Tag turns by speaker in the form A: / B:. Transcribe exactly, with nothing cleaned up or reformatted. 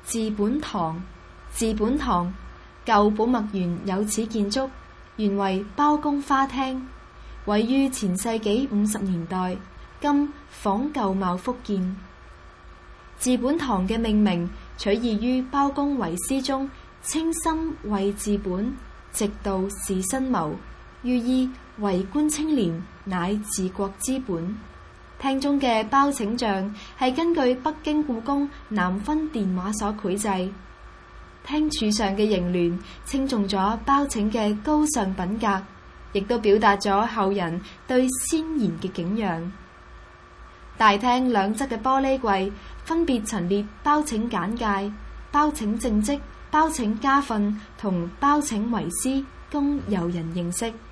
A: 治本堂，治本堂，舊寶墨園有此建築，原為包公花廳，位於前世紀五十年代，今仿舊貌復建。治本堂嘅命名取義於包公遺詩中清心為治本，直道是新謀，寓意為官清廉乃治國之本。廳中嘅包拯像係根據北京故宮南分電話所繪製，廳柱上嘅楹聯稱頌咗包拯嘅高尚品格，亦都表達咗後人對先賢嘅敬仰。大廳兩側嘅玻璃櫃分別陳列包拯簡介、包拯政績、包拯家訓同包拯遺詩，供遊人認識。